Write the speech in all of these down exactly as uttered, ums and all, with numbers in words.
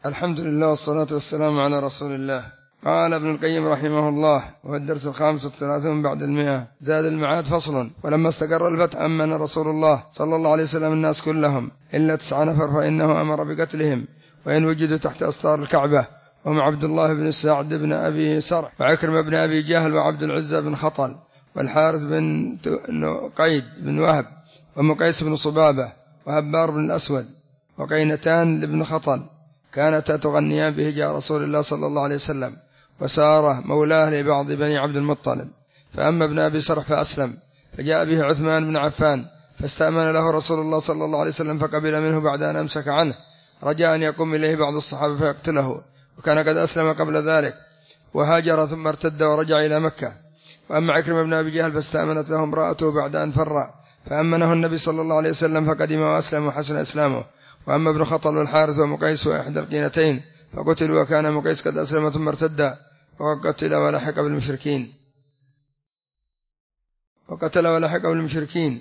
الحمد لله والصلاة والسلام على رسول الله. قال ابن القيم رحمه الله، وهو الدرس الخامس والثلاثون بعد المئة. زاد المعاد فصل. ولما استقر الفتح أمن رسول الله صلى الله عليه وسلم الناس كلهم إلا تسعة نفر، فإنه أمر بقتلهم وإن وجدوا تحت أستار الكعبة، وهم عبد الله بن سعد بن أبي سرح، وعكرمة بن أبي جهل، وعبد العزة بن خطل، والحارث بن قيد بن وهب، ومقيس بن صبابة، وهبار بن الأسود، وقينتان لابن خطل، كانتا تغنيان بهجاء رسول الله صلى الله عليه وسلم، وسارة مولاه لبعض بني عبد المطلب. فأما ابن أبي سرح فأسلم، فجاء به عثمان بن عفان فاستأمن له رسول الله صلى الله عليه وسلم، فقبل منه بعد أن أمسك عنه، رجاء أن يقوم إليه بعض الصحابة فيقتله، وكان قد أسلم قبل ذلك وهاجر ثم ارتد ورجع إلى مكة. وأما عكرمة بن أبي جهل فاستأمنت له امرأته بعد أن فر، فأمنه النبي صلى الله عليه وسلم فقدم وأسلم وحسن إسلامه. وأما ابن خطل والحارث ومقيس وإحدى القينتين فقتلوا، وكان مقيس قد أسلم ثم ارتد وقتل ولحق بالمشركين وقتل ولحق بالمشركين.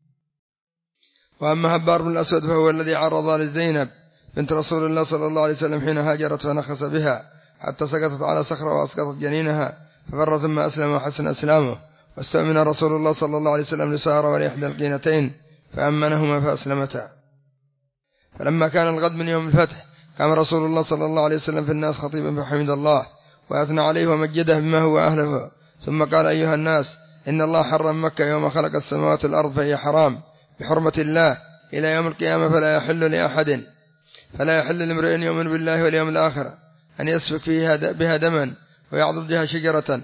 وأما هبار بن الأسود فهو الذي عرض لزينب بنت رسول الله صلى الله عليه وسلم حين هاجرت، فنخس بها حتى سقطت على صخرة وأسقطت جنينها، ففر ثم أسلم وحسن إسلامه. واستأمن رسول الله صلى الله عليه وسلم لسارة ولإحدى القينتين فأمنهما فأسلمتا. فلما كان الغد من يوم الفتح قام رسول الله صلى الله عليه وسلم في الناس خطيبا فحمد الله وأثنى عليه ومجده بما هو أهله، ثم قال: أيها الناس، إن الله حرم مكة يوم خلق السماوات والأرض، فهي حرام بحرمة الله إلى يوم القيامة، فلا يحل لأحد فلا يحل لامرئ يؤمن بالله واليوم الآخر أن يسفك فيها بها دما ويعضد بها شجرة،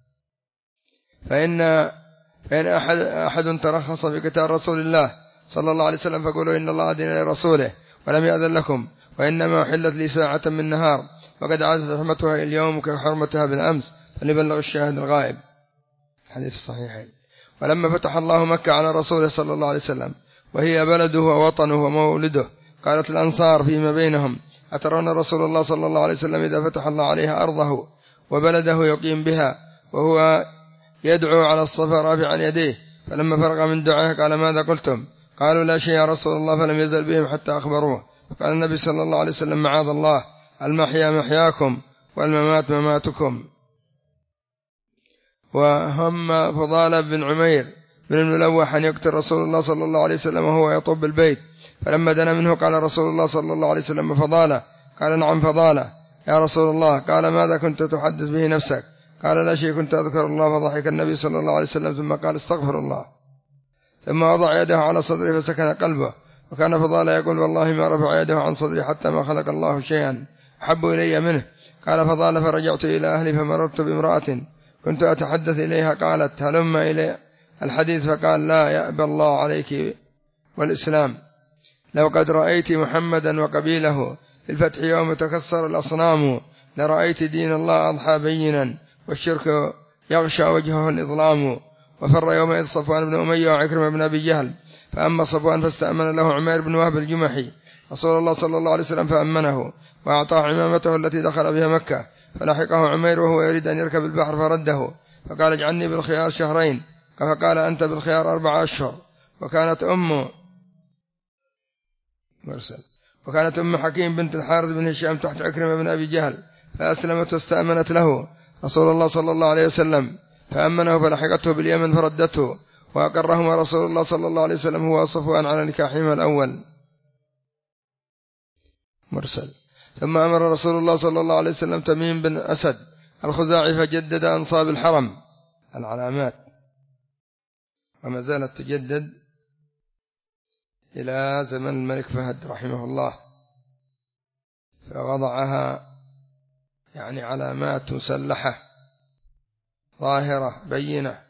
فإن فإن أحد, أحد ترخص في قتال رسول الله صلى الله عليه وسلم فقولوا إن الله أذن لرسوله ولم يأذن لكم، وإنما حلت لي ساعة من نهار، وقد عادت حرمتها اليوم كحرمتها بالأمس، فليبلغ الشاهد الغائب. حديث الصحيحين. ولما فتح الله مكة على رسوله صلى الله عليه وسلم وهي بلده ووطنه ومولده، قالت الأنصار فيما بينهم: أترون رسول الله صلى الله عليه وسلم إذا فتح الله عليها أرضه وبلده يقيم بها وهو يدعو على الصفا رافعا يديه، فلما فرغ من دعائه قال: ماذا قلتم؟ قالوا: لا شيء يا رسول الله، فلم يزل بهم حتى أخبروه. فقال النبي صلى الله عليه وسلم: معاذ الله، المحيا محياكم والممات مماتكم. وهم فضالة بن عمير بن الملوح أن يقتل رسول الله صلى الله عليه وسلم وهو يطوب بالبيت، فلما دنا منه قال رسول الله صلى الله عليه وسلم: فضالة؟ قال: نعم فضالة يا رسول الله. قال: ماذا كنت تحدث به نفسك؟ قال: لا شيء، كنت أذكر الله. فضحك النبي صلى الله عليه وسلم ثم قال: استغفر الله، ثم وضع يده على صدره فسكن قلبه. وكان فضالة يقول: والله ما رفع يده عن صدري حتى ما خلق الله شيئا أحب إلي منه. قال فضالة: فرجعت إلى أهلي فمررت بامرأة كنت أتحدث إليها، قالت: هلم إلي الحديث، فقال: لا، يأبى الله عليك والإسلام، لو قد رأيت محمدا وقبيله في الفتح يوم تكسر الأصنام، لرأيت دين الله أضحى بينا والشرك يغشى وجهه الإظلام. وفر يومئذ صفوان بن أمية وعكرمة بن أبي جهل، فأما صفوان فاستأمن له عمير بن وهب الجمحي رسول الله صلى الله عليه وسلم فأمنه وأعطاه عمامته التي دخل بها مكة، فلحقه عمير وهو يريد أن يركب البحر فرده، فقال: اجعلني بالخيار شهرين، فقال: أنت بالخيار أربع أشهر. وكانت أم مرسل وكانت أم حكيم بنت الحارث بن هشام تحت عكرمة بن أبي جهل، فأسلمت واستأمنت له رسول الله صلى الله عليه وسلم، فأمنه فلحقته باليمن فردته، وأقرهما رسول الله صلى الله عليه وسلم هو صفوان على نكاحهما الأول. مرسل. ثم أمر رسول الله صلى الله عليه وسلم تميم بن أسد الخزاعي فجدد أنصاب الحرم العلامات، وما زالت تجدد إلى زمن الملك فهد رحمه الله، فوضعها يعني علامات مسلحة ظاهرة بينة.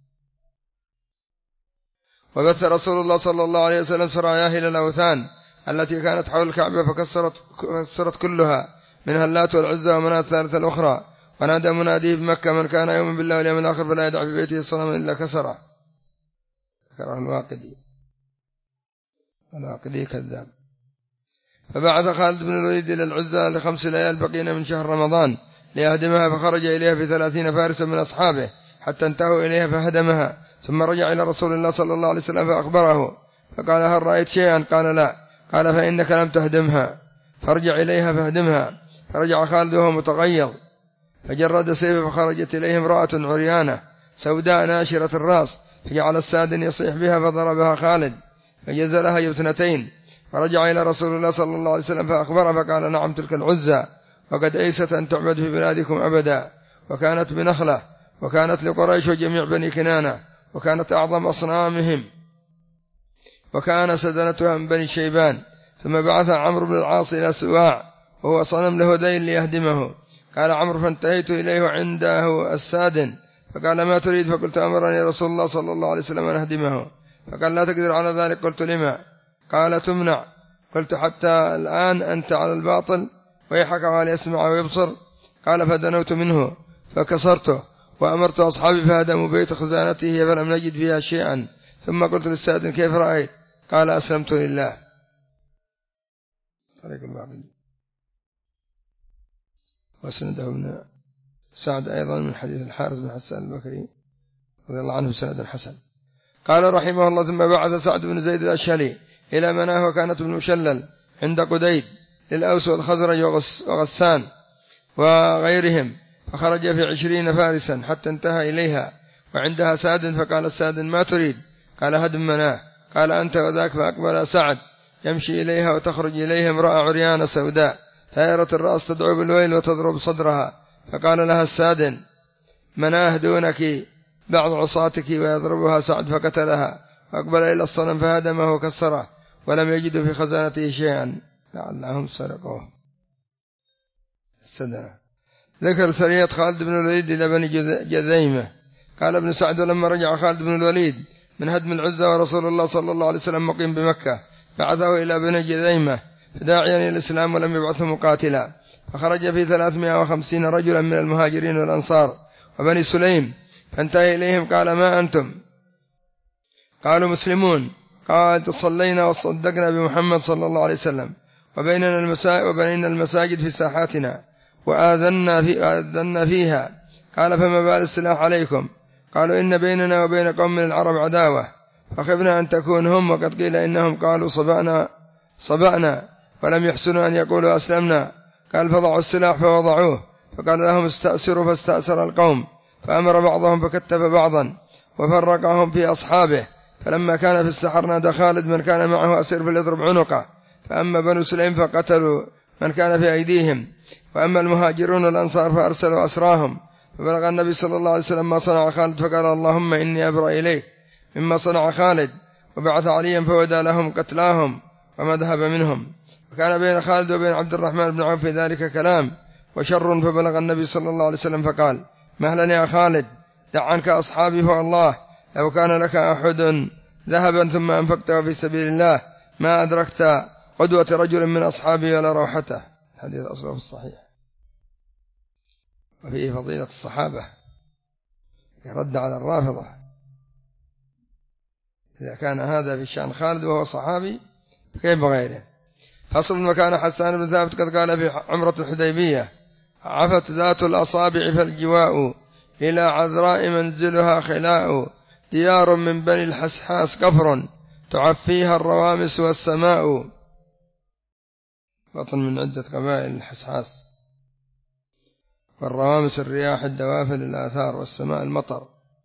وبث رسول الله صلى الله عليه وسلم سراياه إلى الأوثان التي كانت حول الكعبة فكسرت كسرت كلها، منها اللات والعزى ومناة الثالثة الأخرى. ونادى مناديه بمكة: من كان يؤمن بالله واليوم الآخر فلا يدع في بيته صنما إلا كسره. ذكره الواقدي الواقدي كذاب. فبعث خالد بن الوليد إلى العزى لخمس ليال بقين من شهر رمضان ليهدمها، فخرج إليها في ثلاثين فارسا من أصحابه حتى انتهوا إليها فهدمها، ثم رجع إلى رسول الله صلى الله عليه وسلم فأخبره، فقال: هل رأيت شيئا؟ قال: لا. قال: فإنك لم تهدمها. فارجع إليها فاهدمها. فرجع خالد وهو متغيظ فجرد سيفه فخرجت إليه امرأة عريانة سوداء ناشرة الرأس فجعل الساد يصيح بها فضربها خالد فجزلها يثنتين. فرجع إلى رسول الله صلى الله عليه وسلم فأخبره فقال نعم تلك العزى وقد أيست أن تعبد في بلادكم أبدا، وكانت بنخلة وكانت لقريش وجميع بني كنانة وكانت أعظم أصنامهم وكان سدنتها من بني شيبان. ثم بعث عمرو بن العاص إلى سواع وهو صنم له دين ليهدمه. قال عمرو فانتهيت إليه وعنده السادن فقال ما تريد؟ فقلت أمرني رسول الله صلى الله عليه وسلم أن أهدمه. فقال لا تقدر على ذلك. قلت لما؟ قال تمنع. قلت حتى الآن أنت على الباطل ويحك وهل يسمع ويبصر؟ قال فدنوت منه فكسرته وأمرت أصحابي فهدموا بيت خزانته فلم نجد فيها شيئا. ثم قلت للسادن كيف رأيت؟ قال أسلمت لله. طريق الباقي وسنده ابن سعد أيضا من حديث الحارث بن حسان البكري رضي الله عنه سند حسن. قال رحمه الله ثم بعث سعد بن زيد الأشهلي إلى مناه وكانت بالمشلل عند قديد للأوس والخزرج وغسان وغيرهم، فخرج في عشرين فارسا حتى انتهى إليها وعندها ساد. فقال الساد ما تريد؟ قال هدم مناه. قال أنت وذاك. فأقبل سعد يمشي إليها وتخرج إليه امرأة عريانة سوداء ثائرة الرأس تدعو بالويل وتضرب صدرها. فقال لها السادن مناه دونك بعض عصاتك ويضربها سعد فقتلها. فأقبل إلى الصنم فهدمه وكسره ولم يجد في خزانته شيئا لعلهم سرقوه. السدنة. ذكر سرية خالد بن الوليد إلى بني جذيمة. قال ابن سعد لما رجع خالد بن الوليد من هدم العزى ورسول الله صلى الله عليه وسلم مقيم بمكة بعثه إلى بني جذيمة فداعيا إلى الإسلام ولم يبعثه مقاتلا. فخرج في ثلاثمائة وخمسين رجلا من المهاجرين والأنصار وبني سليم فانتهى إليهم قال ما أنتم؟ قالوا مسلمون. قال تصلينا وصدقنا بمحمد صلى الله عليه وسلم وبيننا المساجد وبيننا المساجد في ساحاتنا وآذنا, في آذنا فيها. قال فما بال السلاح عليكم؟ قالوا إن بيننا وبين قوم من العرب عداوة فخفنا أن تكون هم، وقد قيل إنهم قالوا صبأنا صبأنا ولم يحسنوا أن يقولوا أسلمنا. قال فضعوا السلاح فوضعوه. فقال لهم استأسروا فاستأسر القوم فأمر بعضهم فكتف بعضا وفرقهم في أصحابه. فلما كان في السحر نادى خالد من كان معه أسير فليضرب عنقه. فأما بنو سليم فقتلوا من كان في أيديهم، وأما المهاجرون الأنصار فأرسلوا أسراهم. فبلغ النبي صلى الله عليه وسلم ما صنع خالد فقال اللهم إني أبرأ إليك مما صنع خالد. وبعث عليا فودى لهم قتلاهم وما ذهب منهم. وكان بين خالد وبين عبد الرحمن بن عوف في ذلك كلام وشر. فبلغ النبي صلى الله عليه وسلم فقال مهلا يا خالد دع عنك أصحابي فوالله لو كان لك أحد ذهبا ثم أنفقته في سبيل الله ما أدركت قدوة رجل من أصحابي ولا روحته. حديث أصله في الصحيح. وفيه فضيلة الصحابة يرد على الرافضة إذا كان هذا في شأن خالد وهو صحابي كيف غيره. فصل مكان حسان بن ثابت قد قال في عمرة الحديبية عفت ذات الأصابع فالجواء إلى عذراء منزلها خلاء ديار من بني الحسحاس كفر تعفيها الروامس والسماء. بطن من عدة قبائل الحسحاس والروامس الرياح الدوافل الآثار والسماء المطر.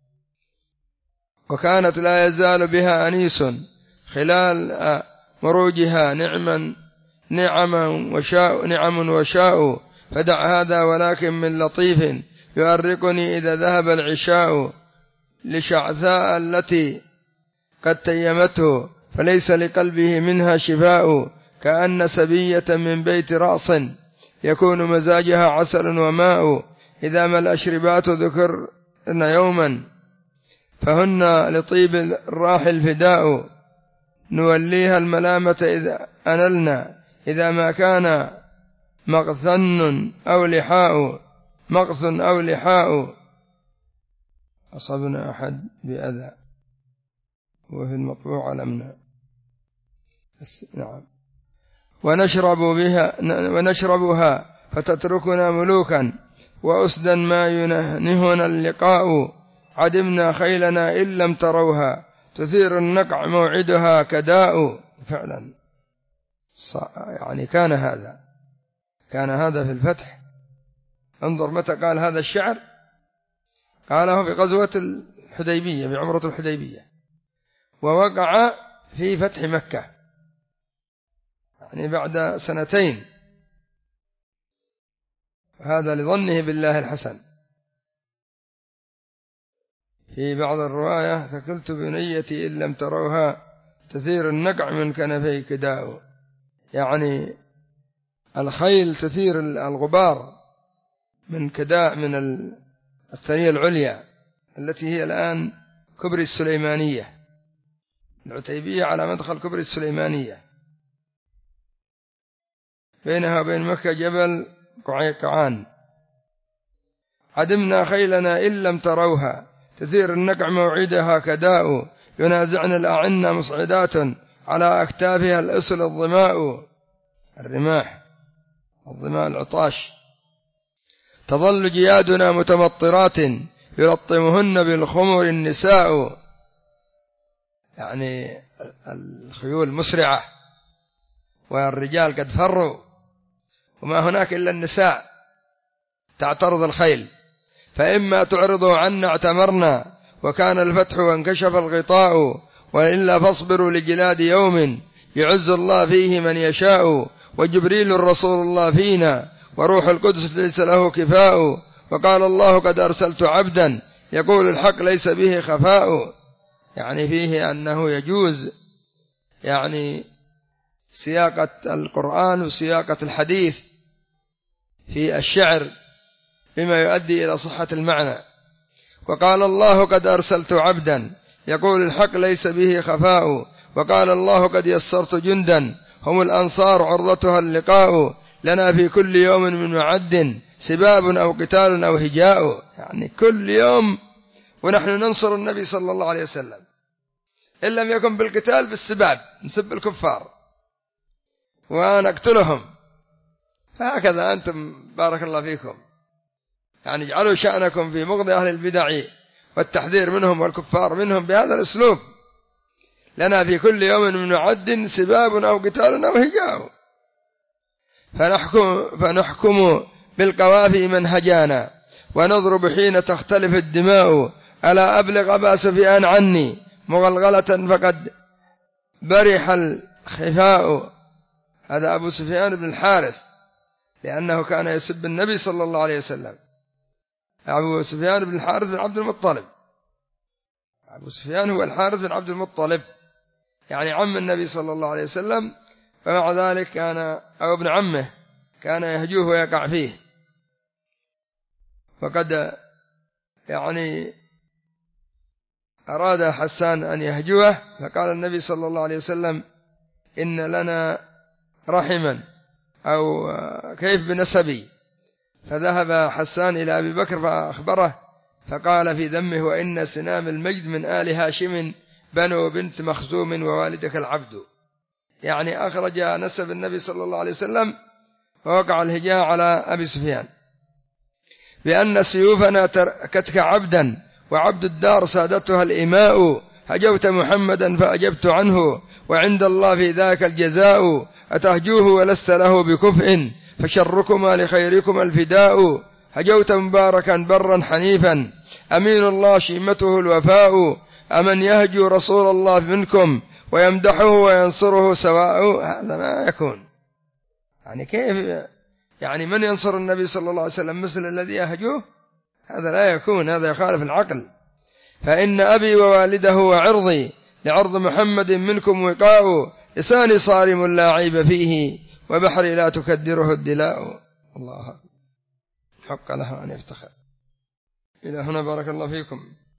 وكانت لا يزال بها أنيس خلال مروجها نعما نعما وشاء نعم وشاء فدع هذا ولكن من لطيف يؤرقني إذا ذهب العشاء لشعثاء التي قد تيمته فليس لقلبه منها شفاء كأن سبية من بيت رأس يكون مزاجها عسل وماء إذا ما الأشربات ذكرن يوما فهن لطيب الراح الفداء نوليها الملامة إذا أنلنا إذا ما كان مغثن أو لحاء مغث أو لحاء أصبنا أحد بأذى وفي المطبوع علمنا. نعم. ونشرب بها ونشربها فتتركنا ملوكا وأسدا ما ينهنهنا اللقاء عدمنا خيلنا إن لم تروها تثير النقع موعدها كداء. فعلا يعني كان هذا كان هذا في الفتح. انظر متى قال هذا الشعر، قاله في غزوة الحديبية، في عمرة الحديبية، ووقع في فتح مكة يعني بعد سنتين، هذا لظنه بالله الحسن. في بعض الرواية: ثكلت بنيتي إن لم تروها تثير النقع من كنفي كداء، يعني الخيل تثير الغبار من كداء، من الثنية العليا التي هي الآن كبري السليمانية، العتيبية على مدخل كبري السليمانية، بينها وبين مكة جبل قعيقعان. عدمنا خيلنا إن لم تروها تثير النقع موعدها كداء، ينازعن الأعنة مصعدات على أكتافها الأسل الظماء، الرماح الظماء العطاش. تظل جيادنا متمطرات يلطمهن بالخمر النساء، يعني الخيول مسرعة والرجال قد فروا، وما هناك إلا النساء تعترض الخيل. فإما تعرضوا عنا اعتمرنا وكان الفتح وانكشف الغطاء، وإلا فاصبروا لجلاد يوم يعز الله فيه من يشاء، وجبريل رسول الله فينا وروح القدس ليس له كفاء، وقال الله قد أرسلت عبدا يقول الحق ليس به خفاء. يعني فيه أنه يجوز يعني سياقة القرآن وسياقة الحديث في الشعر بما يؤدي إلى صحة المعنى. وقال الله قد أرسلت عبدا يقول الحق ليس به خفاء، وقال الله قد يسرت جندا هم الأنصار عرضتها اللقاء، لنا في كل يوم من معد سباب أو قتال أو هجاء. يعني كل يوم ونحن ننصر النبي صلى الله عليه وسلم، إن لم يكن بالقتال بالسباب، نسب الكفار ونقتلهم. فهكذا أنتم بارك الله فيكم، يعني اجعلوا شأنكم في بغض أهل البدع والتحذير منهم والكفار منهم بهذا الأسلوب. لنا في كل يوم من معد سباب أو قتال أو هجاء، فنحكم, فنحكم بالقوافي منهجانا ونضرب حين تختلف الدماء. ألا أبلغ أبا سفيان عني مغلغلة فقد برح الخفاء. هذا أبو سفيان بن الحارث، لأنه كان يسب النبي صلى الله عليه وسلم. أبو سفيان بن الحارث بن عبد المطلب، أبو سفيان هو الحارث بن عبد المطلب، يعني عم النبي صلى الله عليه وسلم، فمع ذلك كان أو ابن عمه كان يهجوه ويقع فيه. وقد يعني أراد حسان أن يهجوه، فقال النبي صلى الله عليه وسلم إن لنا رحما أو كيف بنسبي. فذهب حسان إلى أبي بكر فأخبره، فقال في ذمه: وإن سنام المجد من آل هاشم بنو بنت مخزوم ووالدك العبد. يعني أخرج نسب النبي صلى الله عليه وسلم، ووقع الهجاء على أبي سفيان بأن سيوفنا تركتك عبدا وعبد الدار سادتها الإماء. هجوت محمدا فأجبت عنه وعند الله في ذاك الجزاء. أتهجوه ولست له بكفء فشركما لخيركما الفداء. هجوت مباركا برا حنيفا أمين الله شيمته الوفاء. أمن يهجو رسول الله منكم ويمدحه وينصره سواء. هذا ما يكون، يعني كيف يعني من ينصر النبي صلى الله عليه وسلم مثل الذي يهجوه؟ هذا لا يكون، هذا يخالف العقل. فإن أبي ووالده وعرضي لعرض محمد منكم وقاء. لساني صارم لا عيب فيه وبحري لا تكدره الدلاء. الله حق له أن يفتخر. إلى هنا بارك الله فيكم.